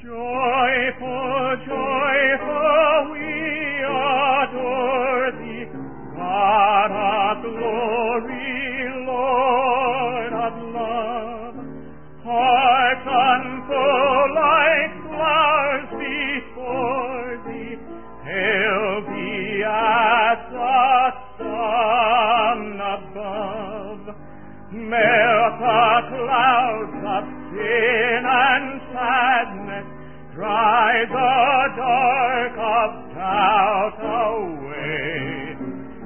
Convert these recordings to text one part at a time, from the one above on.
Joyful, joyful, we adore thee, God of glory, Lord of love. Hearts unfold like flowers before thee, hail thee as the sun above. Melt the clouds of sin and sadness, drive the dark of doubt away.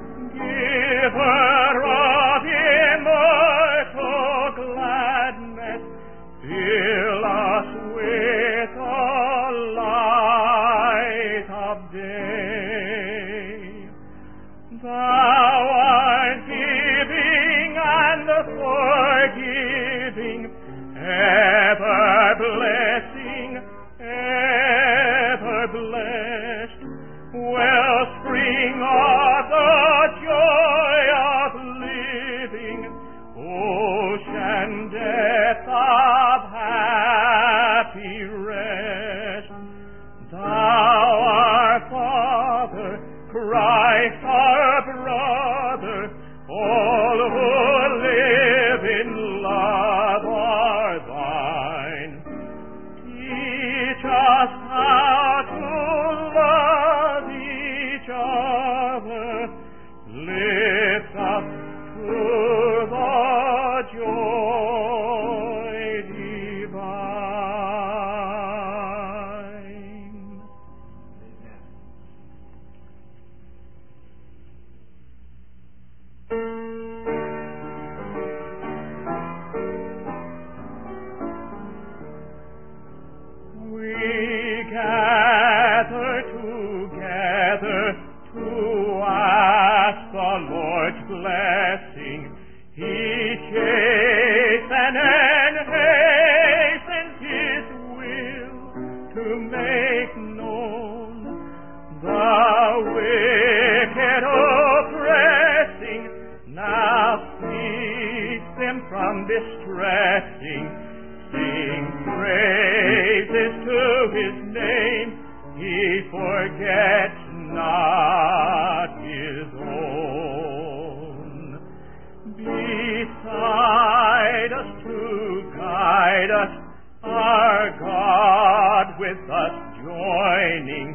Giver of immortal gladness, fill us with the light of day. Thou art giving and forgiving, ever blessing, ever blessed, wellspring of the joy of living, ocean depth of happy rest. Thou our Father, Christ our brother, all who live in love are thine. Teach us how to love each other, lift us to the joy divine. We gather together to ask the Lord's blessing. He chastens and hastens His will to make known the wicked oppressing. Now cease them from distressing. Sing praises to His name. He forgets not His own. Beside us to guide us, our God with us joining,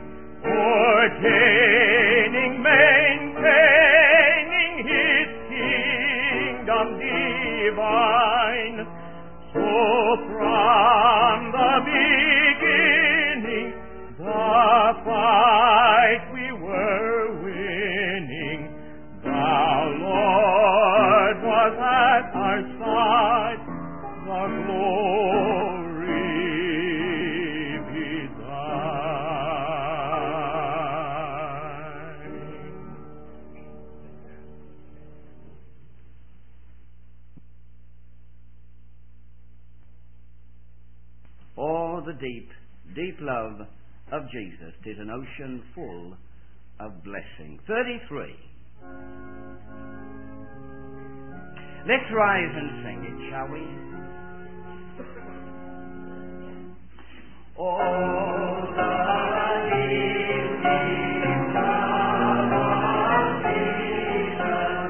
ordaining, maintaining His kingdom divine. So from the beginning, the fight we were winning, the Lord was at our side, the glory be thine. Oh, the deep, deep love of Jesus, 'tis an ocean full of blessing. 33. Let's rise and sing it, shall we? Oh, the deep, deep love of Jesus,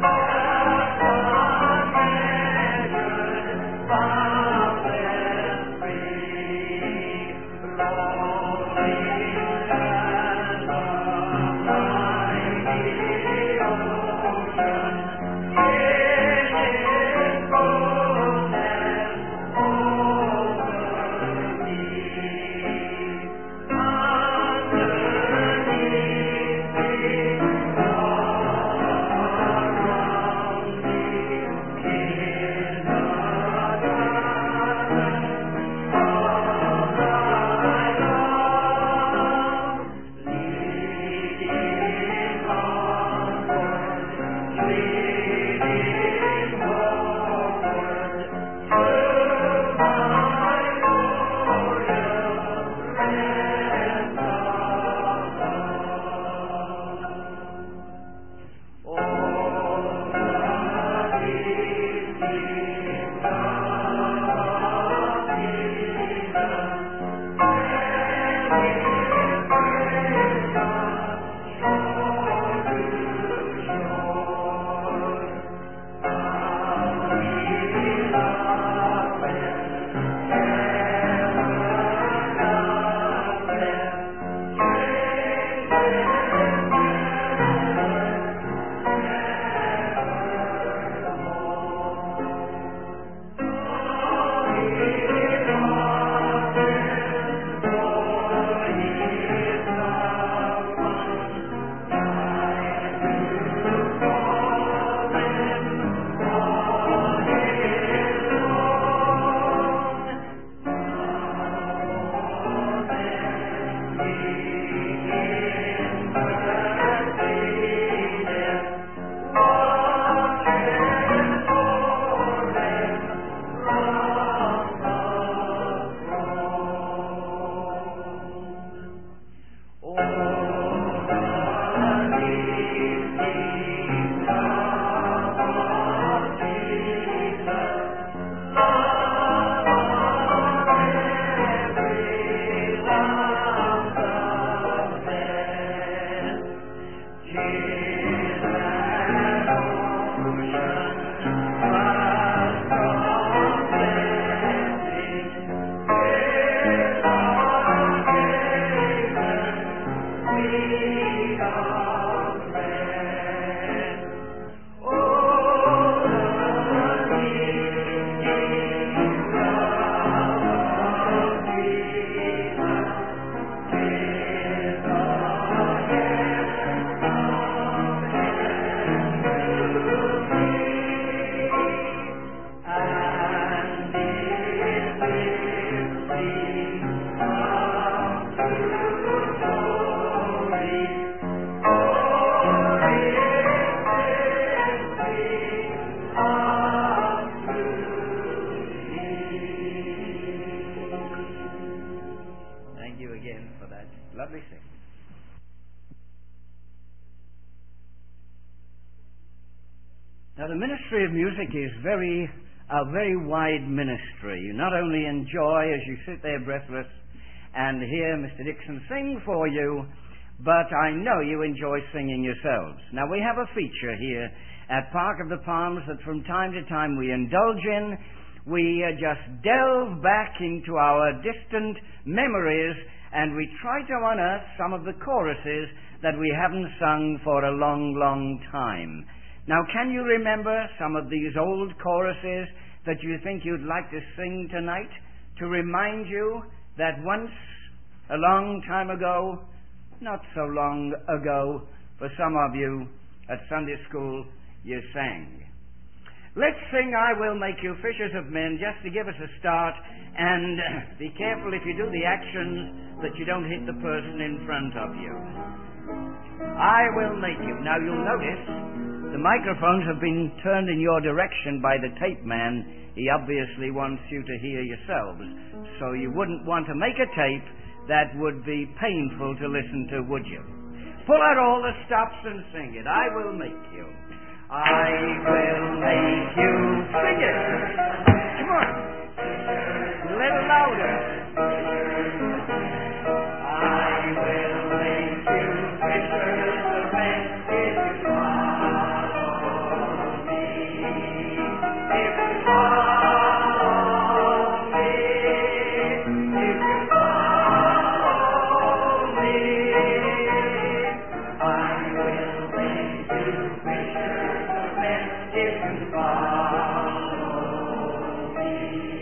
unmeasured, boundless, free, rolling as the mighty ocean, in His fullness. Now, the ministry of music is a very wide ministry. You not only enjoy as you sit there breathless and hear Mr. Dixon sing for you, but I know you enjoy singing yourselves. Now, we have a feature here at Park of the Palms that from time to time we indulge in. We just delve back into our distant memories and we try to unearth some of the choruses that we haven't sung for a long, long time. Now, can you remember some of these old choruses that you think you'd like to sing tonight to remind you that once, a long time ago, not so long ago, for some of you at Sunday school, you sang? Let's sing I Will Make You Fishers of Men just to give us a start, and be careful if you do the actions that you don't hit the person in front of you. I will make you. Now, you'll notice the microphones have been turned in your direction by the tape man. He obviously wants you to hear yourselves. So you wouldn't want to make a tape that would be painful to listen to, would you? Pull out all the stops and sing it. I will make you. I will make you. Sing it. Come on. A little louder. I will make you fishers of men if you follow me. If you follow me. If you follow me. I will make you fishers of men if you follow me.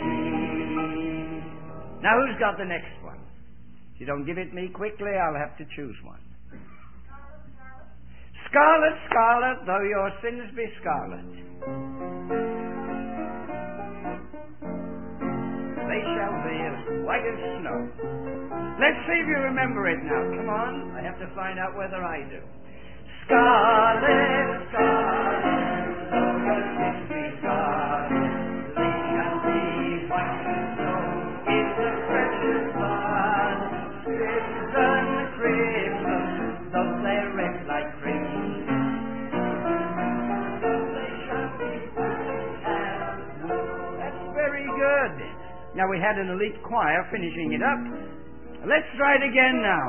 Now, who's got the next one? If you don't give it me quickly, I'll have to choose one. Scarlet, scarlet, though your sins be scarlet, they shall be as white as snow. Let's see if you remember it now. Come on. I have to find out whether I do. Scarlet, scarlet, though your sins be scarlet, they shall be white as snow. It's the precious blood, crimson, crimson, though they're red like crimson. They shall be white as wool. That's very good. Now, we had an elite choir finishing it up. Let's try it again now.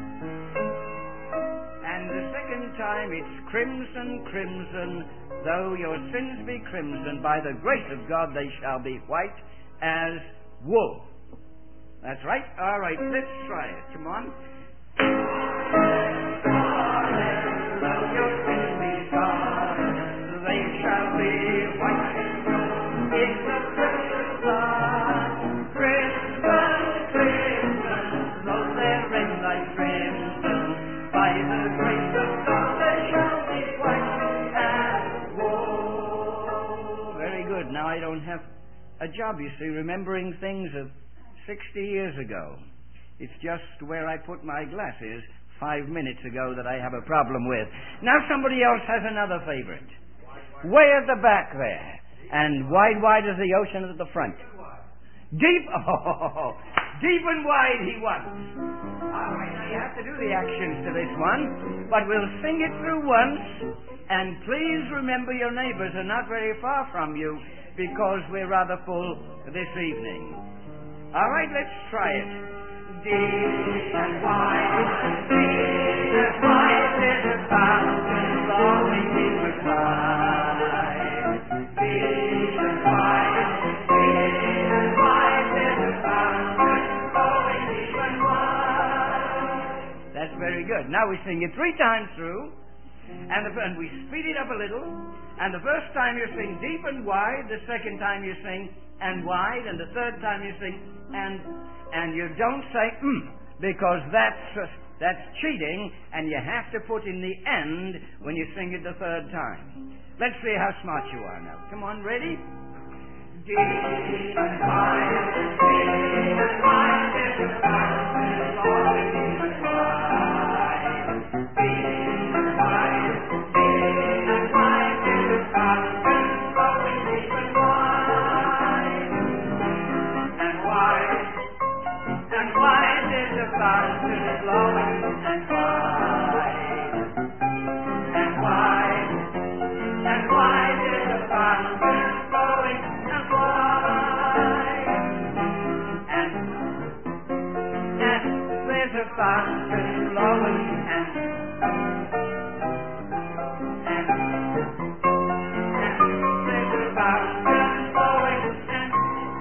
And the second time, it's crimson, crimson, though your sins be crimson, by the grace of God they shall be white as wool. That's right. All right, let's try it. Come on. Though your sins be scarlet, they shall be white as snow. It's the precious blood, crimson, crimson, though they're red like crimson, by the grace of God they shall be white as wool. Very good. Now, I don't have a job, you see, remembering things of 60 years ago. It's just where I put my glasses 5 minutes ago that I have a problem with. Now somebody else has another favorite. Way at the back there. And wide, wide as the ocean at the front. Deep, deep and wide he wants. All right, now you have to do the actions to this one, but we'll sing it through once, and please remember your neighbors are not very far from you, because we're rather full this evening. All right, let's try it. Deep and wide is the fountain flowing deep and wide. Deep and wide is the fountain flowing deep and wide. That's very good. Now we sing it 3 times through, and we speed it up a little. And the first time you sing deep and wide, the second time you sing and wide, and the third time you sing and you don't say because that's cheating, and you have to put in the end when you sing it the third time. Let's see how smart you are now. Come on, ready? Deep and wide, deep and wide is the fountain, long and wide. Deep and wide is the fountain, flowing deep and wide. And wide is the fountain, flowing and wide. And wide is the fountain, flowing and wide. And there's a fountain flowing and there's a fountain flowing and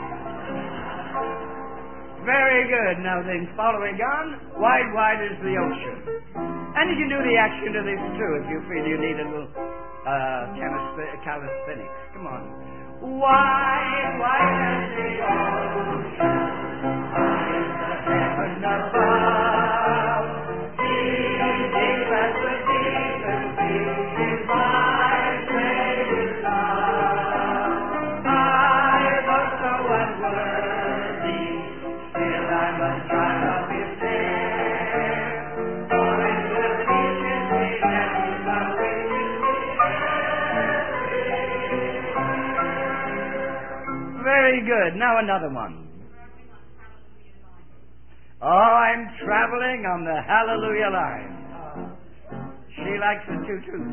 very good. Now then, following on, wide, wide is the ocean. And you can do the action to this too if you feel you need a little calisthenics. Come on. Wide, wide as the ocean, high as the heaven above, deep, deep as the deepest sea, divine Savior's love. I was so unworthy, still I must try up His there, for in the reaches we never found Very good. Now another one. Oh, I'm traveling on the Hallelujah line. She likes the tutus.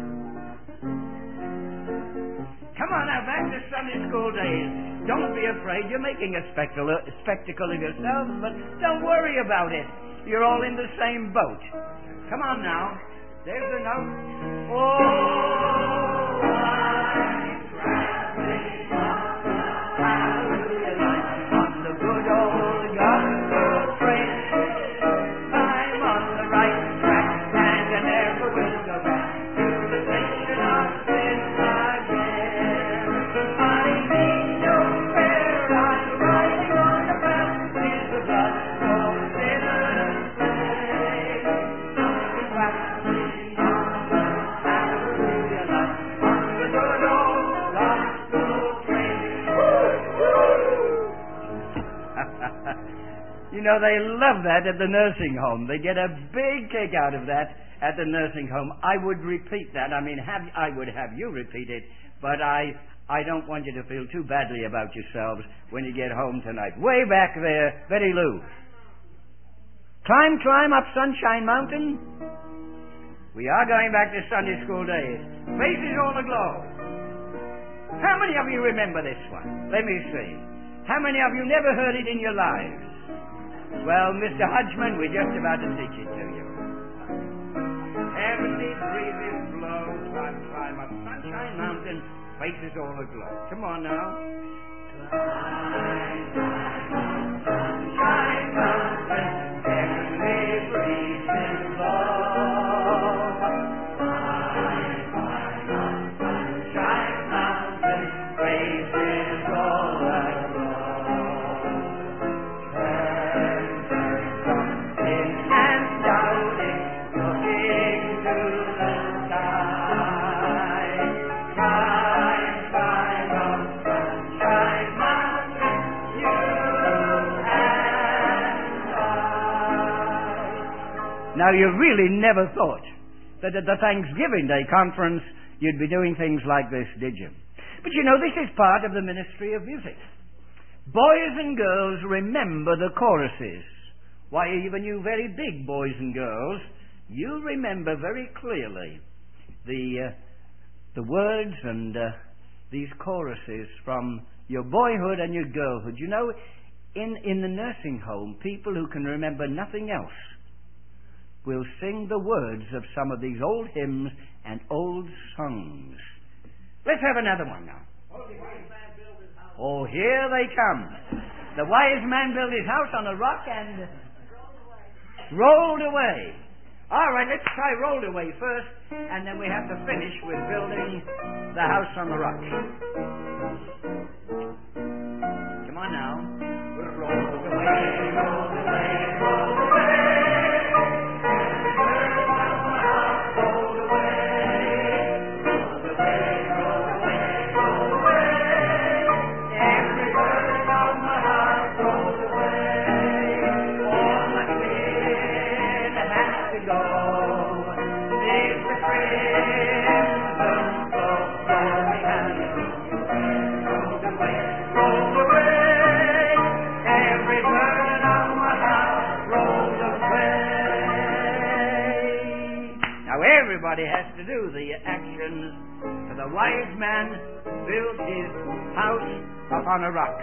Come on now, back to Sunday school days. Don't be afraid. You're making a spectacle of yourselves, but don't worry about it. You're all in the same boat. Come on now. There's the note. Oh, I'm traveling Hallelujah line on the good old gospel train. I'm on the right track and I never will go back to the station of sin again. I need no fare, I'm riding on the path with the blood for sinners slain. I'm traveling on the Hallelujah line on the good old gospel train. You know, they love that at the nursing home. They get a big kick out of that at the nursing home. I would repeat that. I mean, I would have you repeat it, but I don't want you to feel too badly about yourselves when you get home tonight. Way back there, Betty Lou. Climb, climb up Sunshine Mountain. We are going back to Sunday school days. Faces all aglow. How many of you remember this one? Let me see. How many of you never heard it in your lives? Well, Mr. Hodgman, we're just about to teach it to you. Heavenly breezes blow, climb up Sunshine Mountain, faces all aglow. Come on now. Climb up Sunshine Mountain, heavenly breezes blow. Climb up Sunshine Mountain, faces all aglow. Now, you really never thought that at the Thanksgiving Day conference you'd be doing things like this, did you? But you know, this is part of the ministry of music. Boys and girls remember the choruses. Why, even you very big boys and girls, you remember very clearly the words and these choruses from your boyhood and your girlhood. You know, in the nursing home, people who can remember nothing else will sing the words of some of these old hymns and old songs. Let's have another one now. Oh, here they come. The wise man built his house on a rock and rolled away. All right, let's try rolled away first, and then we have to finish with building the house on the rock. Everybody has to do the actions. For the wise man built his house upon a rock.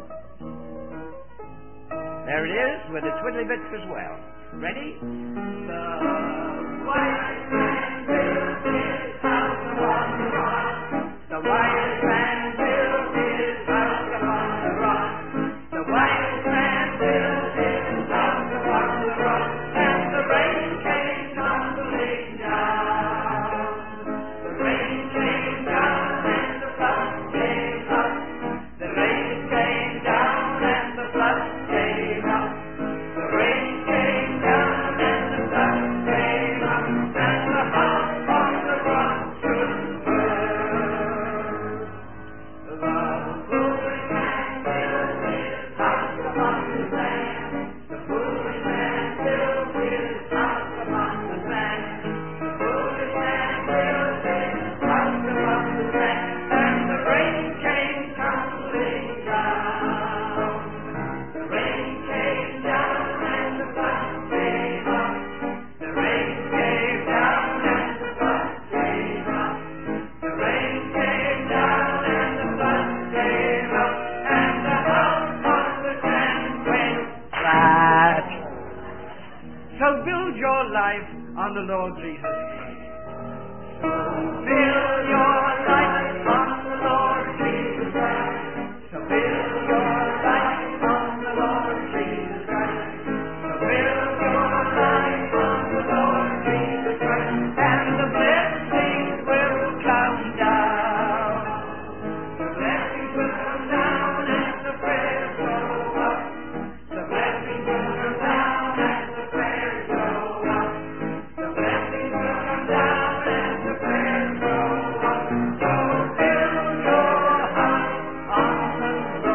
There it is, with the twiddly bits as well. Ready? The wise man built his house upon the rock. The wise man built his house upon the rock. The wise man built his house upon the rock. And the rain came tumbling down. The rain came down and the flood came up. The rain came down and the flood came up. The rain came down and the flood came up. And the house on the rock stood firm. The foolish man built his house upon the sand. The foolish man built his house upon the sand. The foolish man built his house upon the sand. And the rain came tumbling down. The rain came down and the flood came up. The rain came down and the flood came up. The rain came down and the flood came up. And the house on the sand went flat. So build your life on the Lord Jesus Christ. So build your life on the Lord Jesus Christ. So build your life on the Lord Jesus Christ. So build your life on the Lord Jesus Christ. And the blessings will come down. The blessings will come down as the prayers go up. The blessings will come down as the prayers go up. The blessings will come down as the prayers go up. So build your house on the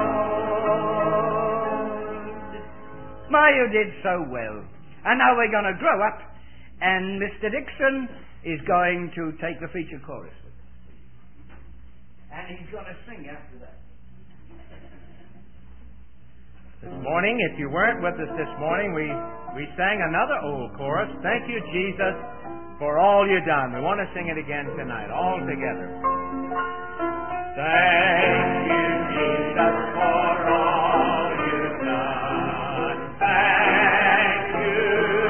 Lord. My, you did so well. And now we're going to grow up, and Mr. Dixon is going to take the feature chorus. And he's going to sing after that. This morning, if you weren't with us this morning, we sang another old chorus. Thank you, Jesus, for all you've done. We want to sing it again tonight, all together. Thank you, Jesus, for all you've done. Thank you,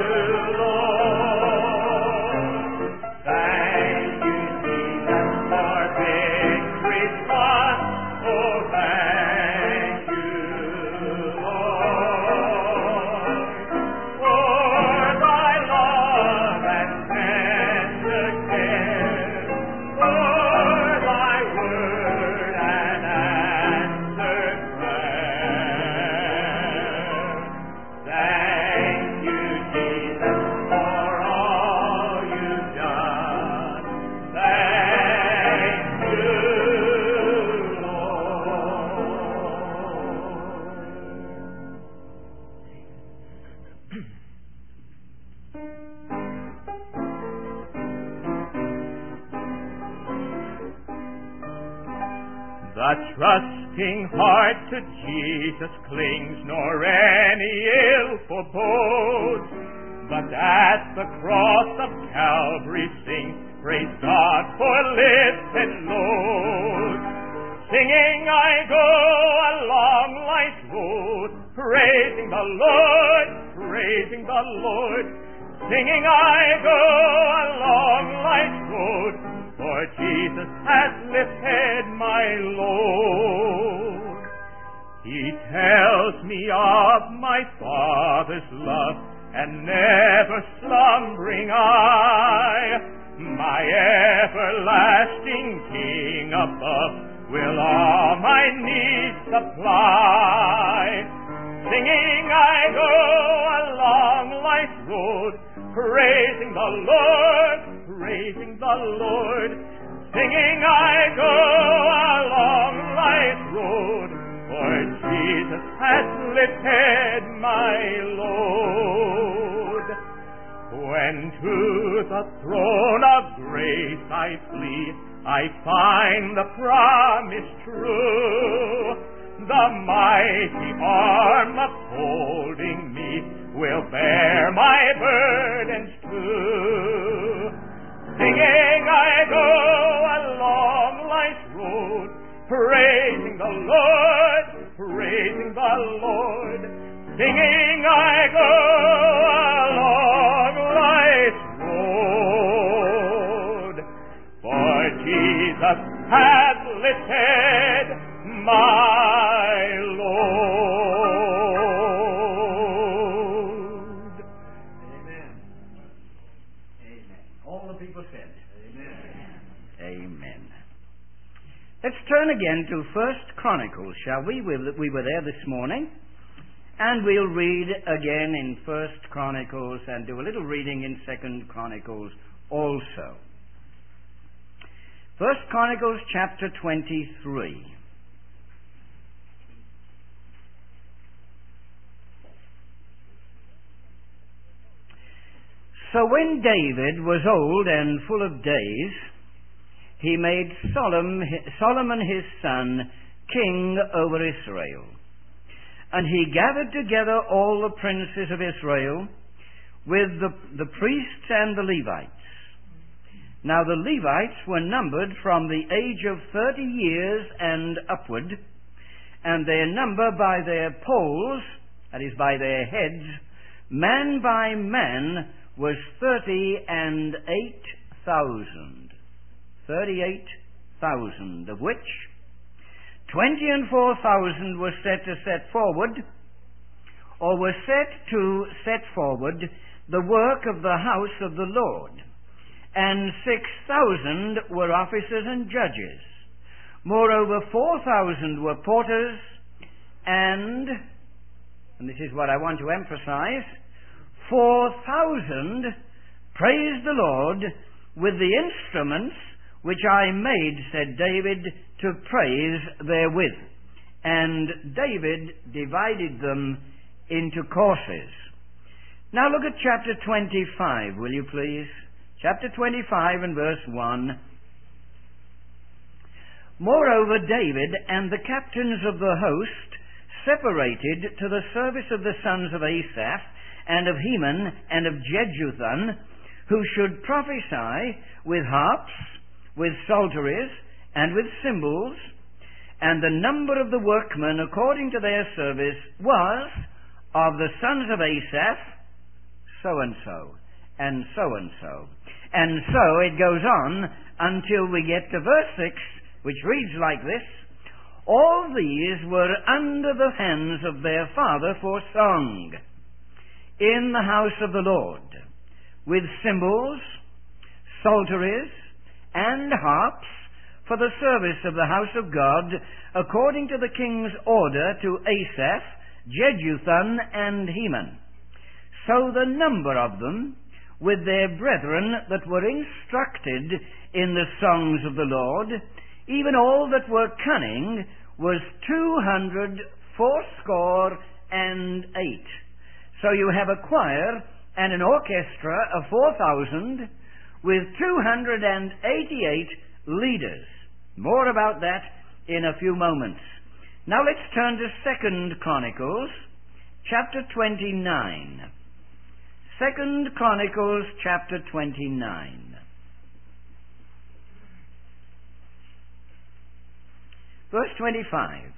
Lord. Thank you, Jesus, for victory's won. Oh, thank you, Lord, for thy love and tender care, for thy word and answered prayer. Thank you, Jesus, for all you've done. Thank you, The trusting heart to Jesus clings, nor any ill forebodes, but at the cross of Calvary sings, praise God for lifted loads. Singing I go along life's road, praising the Lord, praising the Lord. Singing I go along life's road, for Jesus has lifted my load. He tells me of my Father's love and never slumbering eye. My everlasting King above will all my needs supply. Singing I go along life's road, praising the Lord, praising the Lord. Singing I go along life's road, for Jesus has lifted my load. When to the throne of grace I flee, I find the promise true. The mighty arm upholding me will bear my burdens too. Let's turn again to 1 Chronicles, shall we? We were there this morning. And we'll read again in 1 Chronicles and do a little reading in 2 Chronicles also. 1 Chronicles chapter 23. So when David was old and full of days, he made Solomon his son king over Israel. And he gathered together all the princes of Israel with the priests and the Levites. Now the Levites were numbered from the age of 30 years and upward, and their number by their polls, that is by their heads, man by man, was 38,000. 38,000, of which 24,000 were set forward, or were set forward the work of the house of the Lord, and 6,000 were officers and judges. Moreover, 4,000 were porters, and this is what I want to emphasize, 4,000 praised the Lord with the instruments which I made, said David, to praise therewith. And David divided them into courses. Now look at chapter 25, will you please? Chapter 25 and verse 1. Moreover, David and the captains of the host separated to the service of the sons of Asaph, and of Heman, and of Jeduthun, who should prophesy with harps, with psalteries, and with cymbals, and the number of the workmen according to their service was of the sons of Asaph so-and-so, and so-and-so. And so it goes on until we get to verse 6, which reads like this: all these were under the hands of their father for song in the house of the Lord, with cymbals, psalteries, and harps, for the service of the house of God, according to the king's order to Asaph, Jeduthun, and Heman. So the number of them, with their brethren that were instructed in the songs of the Lord, even all that were cunning, was 280. So you have a choir and an orchestra of 4,000 with 288 leaders. More about that in a few moments. Now let's turn to 2 Chronicles, chapter 29. 2 Chronicles, chapter 29. Verse 25.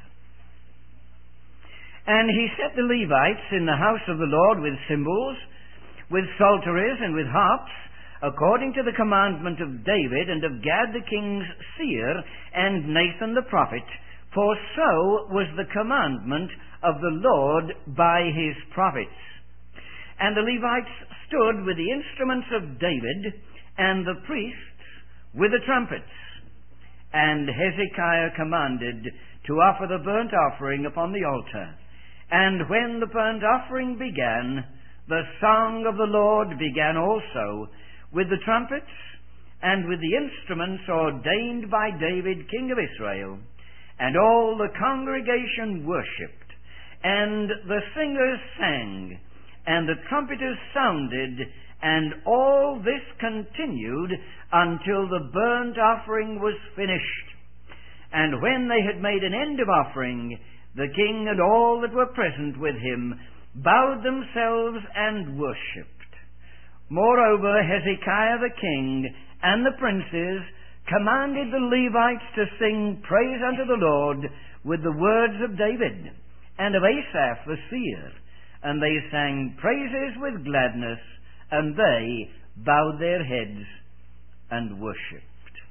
And he set the Levites in the house of the Lord with cymbals, with psalteries, and with harps, according to the commandment of David, and of Gad the king's seer, and Nathan the prophet, for so was the commandment of the Lord by his prophets. And the Levites stood with the instruments of David, and the priests with the trumpets. And Hezekiah commanded to offer the burnt offering upon the altar. And when the burnt offering began, the song of the Lord began also, with the trumpets and with the instruments ordained by David king of Israel. And all the congregation worshipped, and the singers sang, and the trumpeters sounded, and all this continued until the burnt offering was finished. And when they had made an end of offering, the king and all that were present with him bowed themselves and worshipped. Moreover, Hezekiah the king and the princes commanded the Levites to sing praise unto the Lord with the words of David and of Asaph the seer. And they sang praises with gladness, and they bowed their heads and worshipped.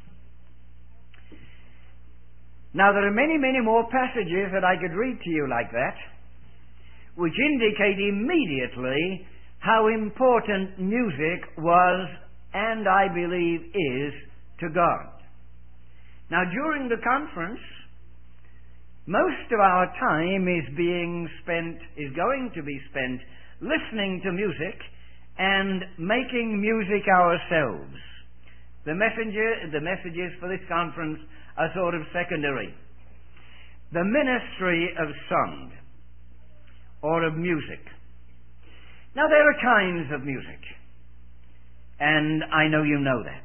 Now there are many, many more passages that I could read to you like that, which indicate immediately how important music was, and I believe is, to God. Now, during the conference, most of our time is going to be spent listening to music and making music ourselves. The messages for this conference are sort of secondary. The ministry of song or of music. Now, there are kinds of music, and I know you know that.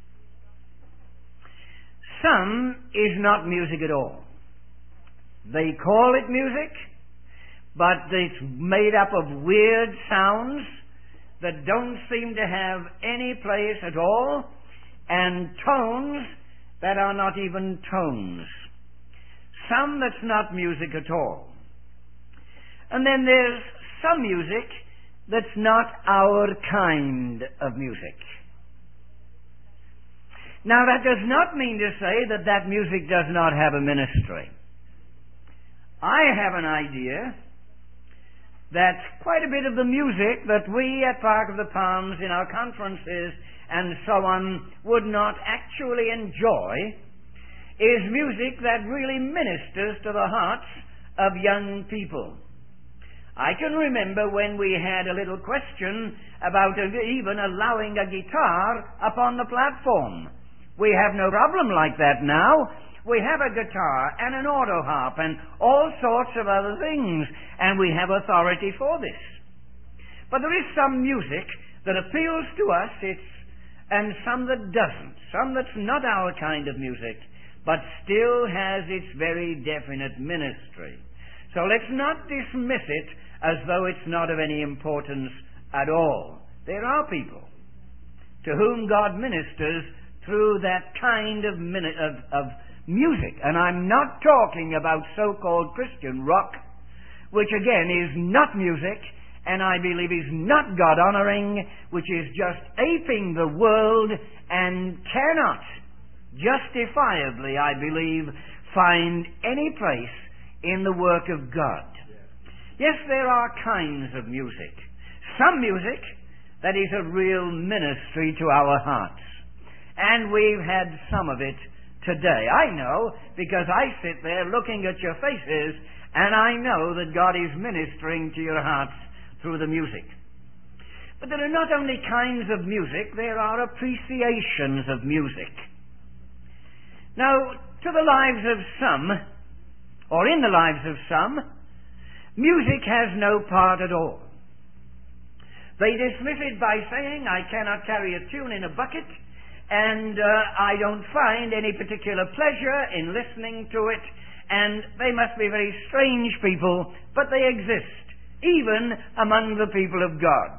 Some is not music at all. They call it music, but it's made up of weird sounds that don't seem to have any place at all, and tones that are not even tones. Some that's not music at all. And then there's some music that's not our kind of music. Now, that does not mean to say that that music does not have a ministry. I have an idea that quite a bit of the music that we at Park of the Palms in our conferences and so on would not actually enjoy is music that really ministers to the hearts of young people. I can remember when we had a little question about even allowing a guitar upon the platform. We have no problem like that now. We have a guitar and an auto harp and all sorts of other things, and we have authority for this. But there is some music that appeals to us, and some that doesn't. Some that's not our kind of music, but still has its very definite ministry. So let's not dismiss it as though it's not of any importance at all. There are people to whom God ministers through that kind of music. And I'm not talking about so-called Christian rock, which again is not music, and I believe is not God-honoring, which is just aping the world and cannot justifiably, I believe, find any place in the work of God. Yes, there are kinds of music. Some music that is a real ministry to our hearts. And we've had some of it today. I know, because I sit there looking at your faces, and I know that God is ministering to your hearts through the music. But there are not only kinds of music, there are appreciations of music. Now, to the lives of some, or in the lives of some, music has no part at all. They dismiss it by saying, I cannot carry a tune in a bucket, and I don't find any particular pleasure in listening to it, and they must be very strange people, but they exist, even among the people of God.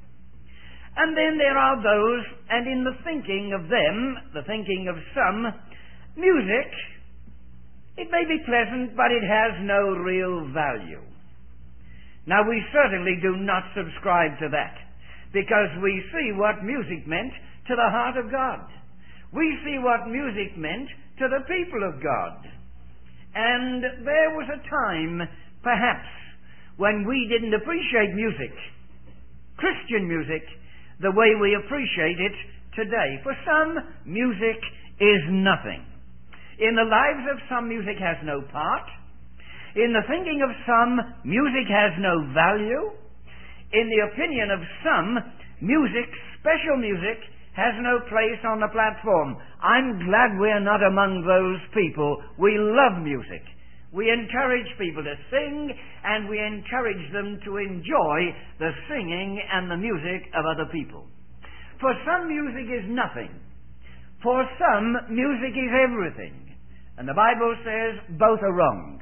And then there are those, and in the thinking of them, the thinking of some, music, it may be pleasant, but it has no real value. Now, we certainly do not subscribe to that, because we see what music meant to the heart of God. We see what music meant to the people of God. And there was a time, perhaps, when we didn't appreciate music, Christian music, the way we appreciate it today. For some, music is nothing. In the lives of some, music has no part. In the thinking of some, music has no value. In the opinion of some, music, special music, has no place on the platform. I'm glad we're not among those people. We love music. We encourage people to sing, and we encourage them to enjoy the singing and the music of other people. For some, music is nothing. For some, music is everything. And the Bible says both are wrong.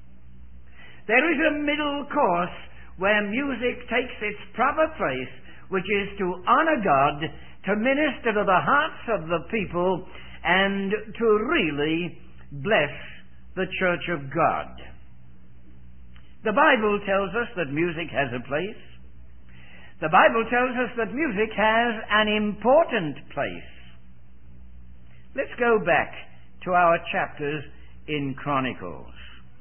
There is a middle course where music takes its proper place, which is to honor God, to minister to the hearts of the people, and to really bless the church of God. The Bible tells us that music has a place. The Bible tells us that music has an important place. Let's go back to our chapters in Chronicles.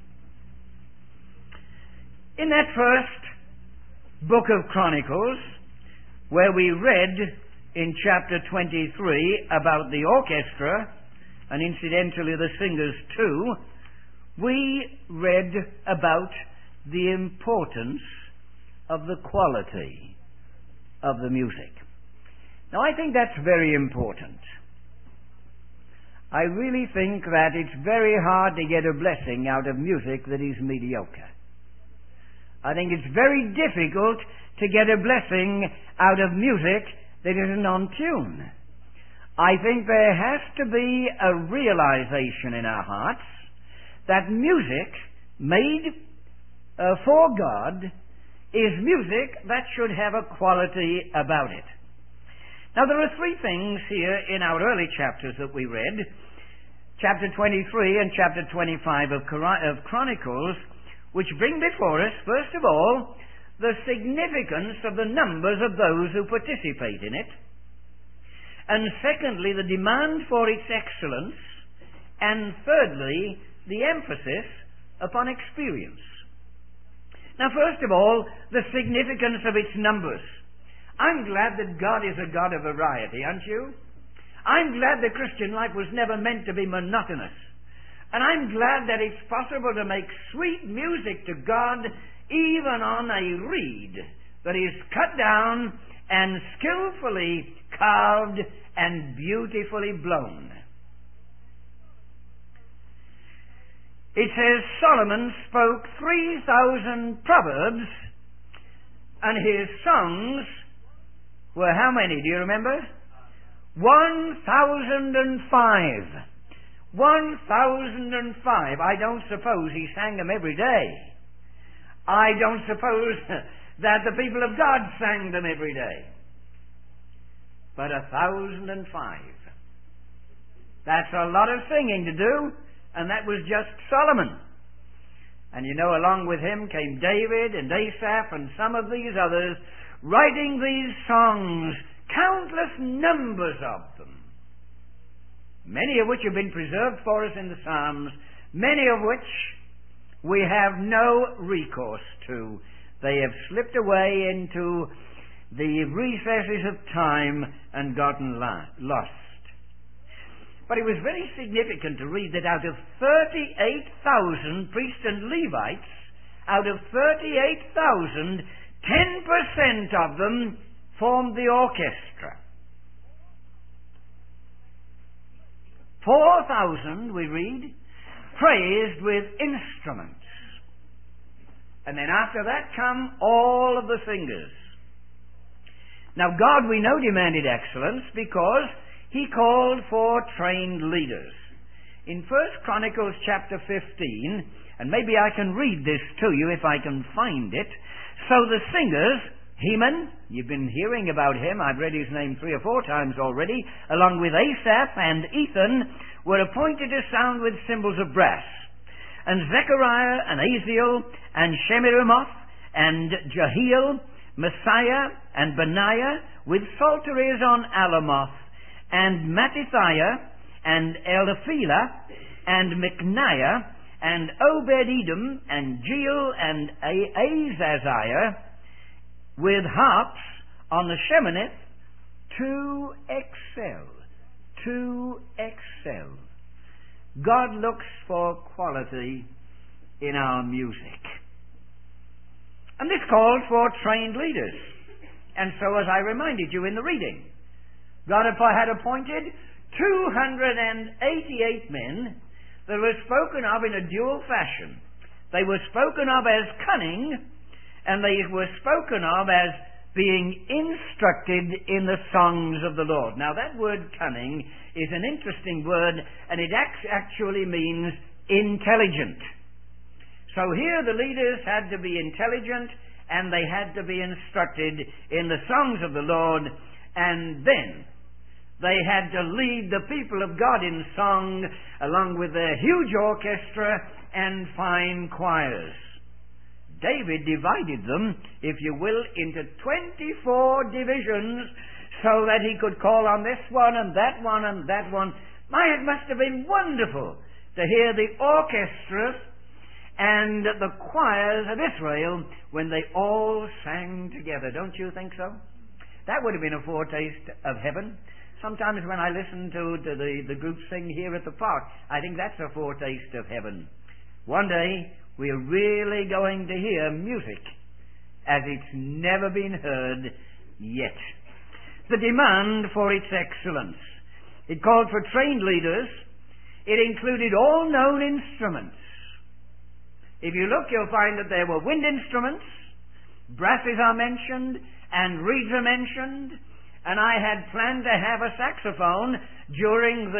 In that first book of Chronicles, where we read in chapter 23 about the orchestra and incidentally the singers too, we read about the importance of the quality of the music. Now, I think that's very important. I really think that it's very hard to get a blessing out of music that is mediocre. I think it's very difficult to get a blessing out of music that isn't on tune. I think there has to be a realization in our hearts that music made for God is music that should have a quality about it. Now, there are three things here in our early chapters that we read, chapter 23 and chapter 25 of Chronicles, which bring before us, first of all, the significance of the numbers of those who participate in it, and secondly, the demand for its excellence, and thirdly, the emphasis upon experience. Now, first of all, the significance of its numbers. I'm glad that God is a God of variety, aren't you? I'm glad the Christian life was never meant to be monotonous. And I'm glad that it's possible to make sweet music to God even on a reed that is cut down and skillfully carved and beautifully blown. It says Solomon spoke 3,000 proverbs, and his songs were how many? Do you remember? 1,005. 1,005. I don't suppose he sang them every day. I don't suppose that the people of God sang them every day. But 1,005. That's a lot of singing to do, and that was just Solomon. And you know, along with him came David and Asaph and some of these others, writing these songs, countless numbers of them, many of which have been preserved for us in the Psalms, many of which we have no recourse to. They have slipped away into the recesses of time and gotten lost. But it was very significant to read that out of 38,000 priests and Levites, out of 38,000, 10% of them formed the orchestra. 4,000, we read, praised with instruments. And then after that come all of the singers. Now, God, we know, demanded excellence because he called for trained leaders. In 1 Chronicles chapter 15, and maybe I can read this to you if I can find it. So the singers, Heman, you've been hearing about him, I've read his name 3 or 4 times already, along with Asaph and Ethan, were appointed to sound with cymbals of brass. And Zechariah and Aziel and Shemiramoth and Jehiel, Messiah and Benaiah, with psalteries on Alamoth, and Mattithiah and Eliphelah and Micniah and Obed-Edom and Jeiel and Azaziah, with harps on the Sheminith, to excel. To excel. God looks for quality in our music. And this called for trained leaders. And so, as I reminded you in the reading, God had appointed 288 men that were spoken of in a dual fashion. They were spoken of as cunning, and they were spoken of as being instructed in the songs of the Lord. Now, that word cunning is an interesting word, and it actually means intelligent. So here the leaders had to be intelligent, and they had to be instructed in the songs of the Lord, and then they had to lead the people of God in song along with their huge orchestra and fine choirs. David divided them, if you will, into 24 divisions so that he could call on this one and that one and that one. It must have been wonderful to hear the orchestras and the choirs of Israel when they all sang together. Don't you think so? That would have been a foretaste of heaven. Sometimes when I listen to the group sing here at the park, I think that's a foretaste of heaven. One day, we're really going to hear music as it's never been heard yet. The demand for its excellence. It called for trained leaders. It included all known instruments. If you look, you'll find that there were wind instruments, brasses are mentioned, and reeds are mentioned, and I had planned to have a saxophone during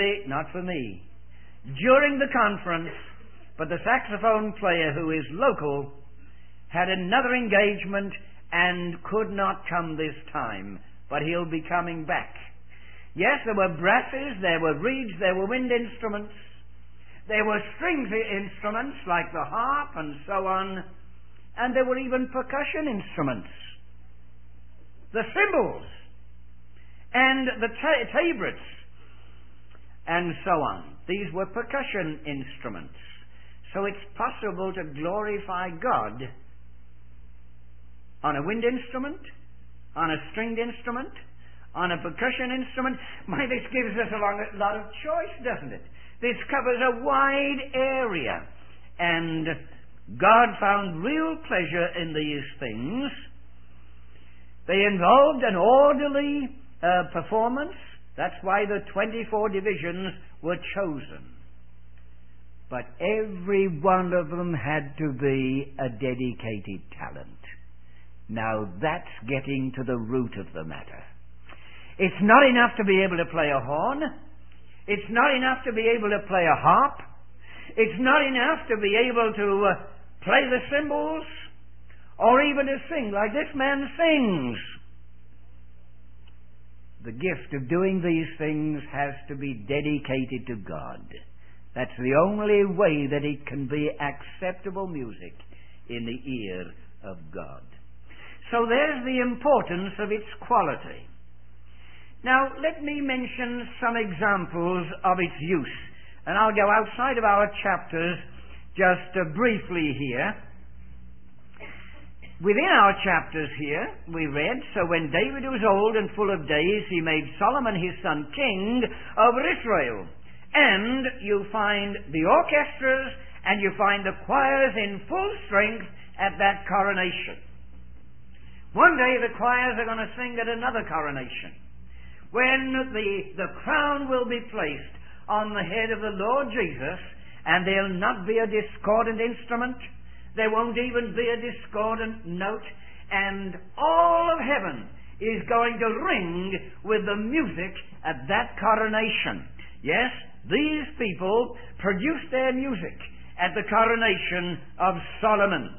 the conference, but the saxophone player, who is local, had another engagement and could not come this time, but he'll be coming back. Yes, there were brasses, there were reeds, there were wind instruments, there were string instruments like the harp and so on, and there were even percussion instruments. The cymbals and the tabrets and so on. These were percussion instruments. So it's possible to glorify God on a wind instrument, on a stringed instrument, on a percussion instrument. This gives us a lot of choice, doesn't it? This covers a wide area. And God found real pleasure in these things. They involved an orderly performance. That's why the 24 divisions were chosen. But every one of them had to be a dedicated talent. Now that's getting to the root of the matter. It's not enough to be able to play a horn. It's not enough to be able to play a harp. It's not enough to be able to play the cymbals or even to sing like this man sings. The gift of doing these things has to be dedicated to God. That's the only way that it can be acceptable music in the ear of God. So there's the importance of its quality. Now, let me mention some examples of its use. And I'll go outside of our chapters just briefly here. Within our chapters here, we read, "So when David was old and full of days, he made Solomon his son king over Israel." And you find the orchestras and you find the choirs in full strength at that coronation. One day the choirs are going to sing at another coronation, when the crown will be placed on the head of the Lord Jesus, and there'll not be a discordant instrument. There won't even be a discordant note, and all of heaven is going to ring with the music at that coronation. Yes, these people produced their music at the coronation of Solomon.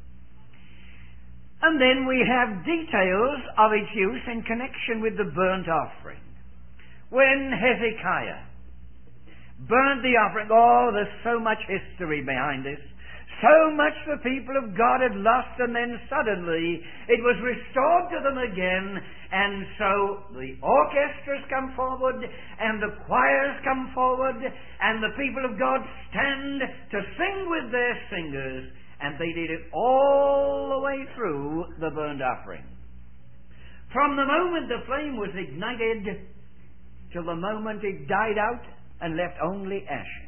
And then we have details of its use in connection with the burnt offering. When Hezekiah burnt the offering, there's so much history behind this. So much the people of God had lost, and then suddenly it was restored to them again. And so the orchestras come forward, and the choirs come forward, and the people of God stand to sing with their singers. And they did it all the way through the burnt offering. From the moment the flame was ignited till the moment it died out and left only ashes.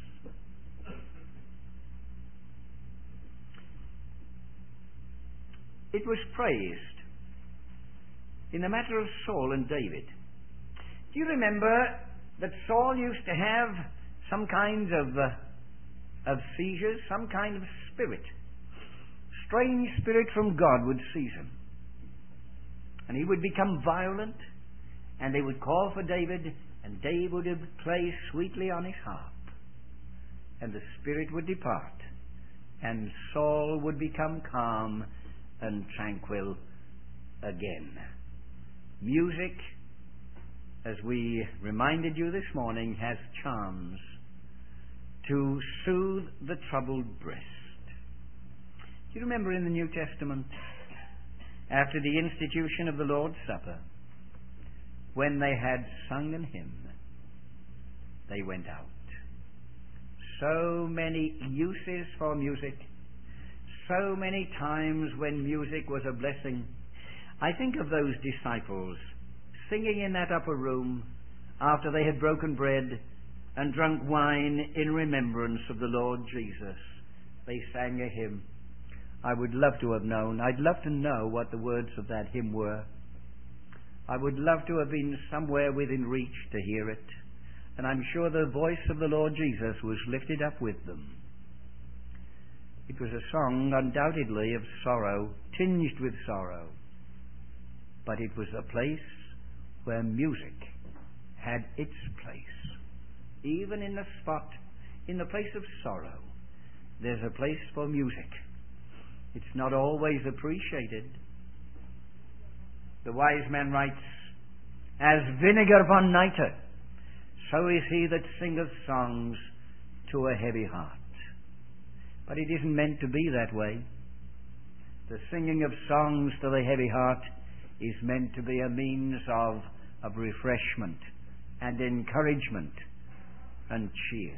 It was praised in the matter of Saul and David. Do you remember that Saul used to have some kinds of seizures, some kind of spirit? Strange spirit from God would seize him. And he would become violent, and they would call for David, and David would play sweetly on his harp. And the spirit would depart, and Saul would become calm and tranquil again. Music, as we reminded you this morning, has charms to soothe the troubled breast. Do you remember in the New Testament, after the institution of the Lord's Supper, when they had sung an hymn, they went out. So many uses for music, so many times when music was a blessing. I think of those disciples singing in that upper room after they had broken bread and drunk wine in remembrance of the Lord Jesus, they sang a hymn. I would love to have known. I'd love to know what the words of that hymn were. I would love to have been somewhere within reach to hear it. And I'm sure the voice of the Lord Jesus was lifted up with them. It was a song undoubtedly of sorrow, tinged with sorrow. But it was a place where music had its place. Even in the spot, in the place of sorrow, there's a place for music. It's not always appreciated. The wise man writes, as vinegar upon nitre, so is he that singeth songs to a heavy heart. But it isn't meant to be that way. The singing of songs to the heavy heart is meant to be a means of refreshment and encouragement and cheer.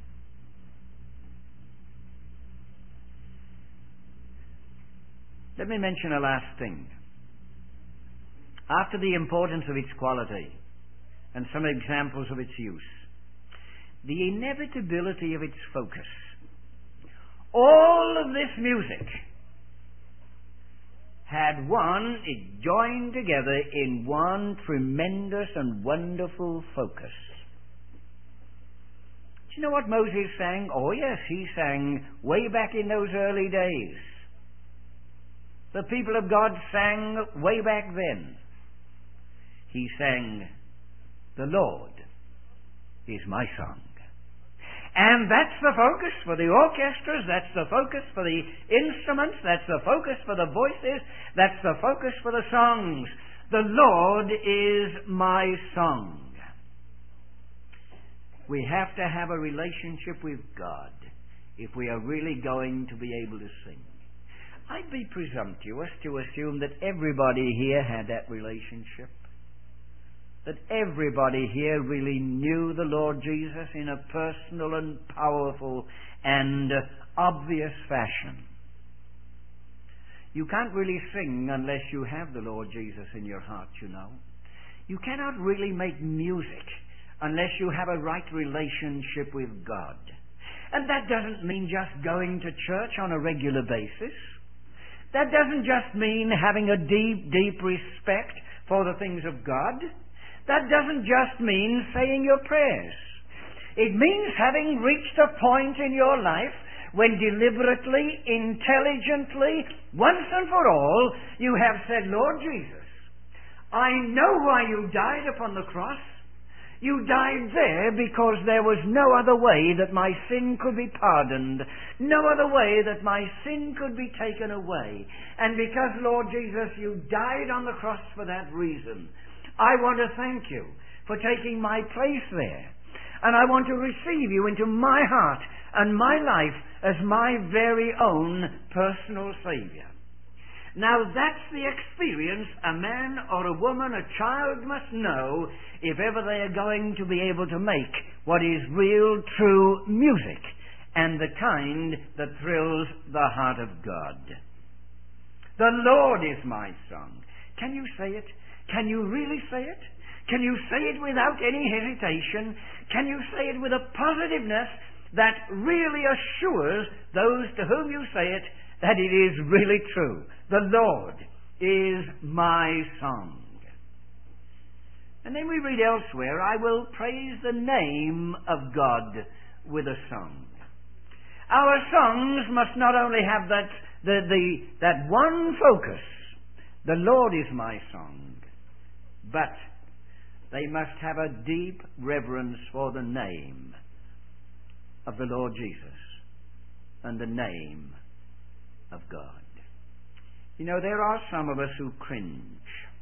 Let me mention a last thing. After the importance of its quality and some examples of its use, the inevitability of its focus. All of this music had it joined together in one tremendous and wonderful focus. Do you know what Moses sang? Oh yes, he sang way back in those early days. The people of God sang way back then. He sang, the Lord is my song. And that's the focus for the orchestras, that's the focus for the instruments, that's the focus for the voices, that's the focus for the songs. The Lord is my song. We have to have a relationship with God if we are really going to be able to sing. I'd be presumptuous to assume that everybody here had that relationship. That everybody here really knew the Lord Jesus in a personal and powerful and obvious fashion. You can't really sing unless you have the Lord Jesus in your heart, you know. You cannot really make music unless you have a right relationship with God. And that doesn't mean just going to church on a regular basis. That doesn't just mean having a deep, deep respect for the things of God. That doesn't just mean saying your prayers. It means having reached a point in your life when deliberately, intelligently, once and for all, you have said, Lord Jesus, I know why you died upon the cross. You died there because there was no other way that my sin could be pardoned, no other way that my sin could be taken away. And because, Lord Jesus, you died on the cross for that reason, I want to thank you for taking my place there. And I want to receive you into my heart and my life as my very own personal Saviour. Now that's the experience a man or a woman, a child must know if ever they are going to be able to make what is real, true music and the kind that thrills the heart of God. The Lord is my song. Can you say it? Can you really say it? Can you say it without any hesitation? Can you say it with a positiveness that really assures those to whom you say it that it is really true? The Lord is my song. And then we read elsewhere, I will praise the name of God with a song. Our songs must not only have that one focus, the Lord is my song, but they must have a deep reverence for the name of the Lord Jesus and the name of God. You know, there are some of us who cringe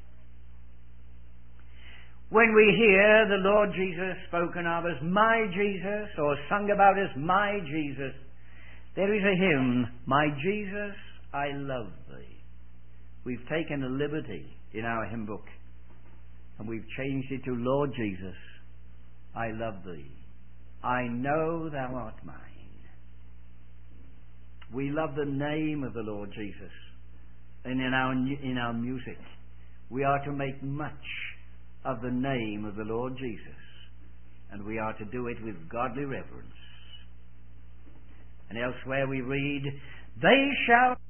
when we hear the Lord Jesus spoken of as my Jesus or sung about as my Jesus. There is a hymn, My Jesus, I love Thee. We've taken a liberty in our hymn book and we've changed it to Lord Jesus, I love Thee. I know Thou art mine. We love the name of the Lord Jesus. And in our music, we are to make much of the name of the Lord Jesus. And we are to do it with godly reverence. And elsewhere we read, they shall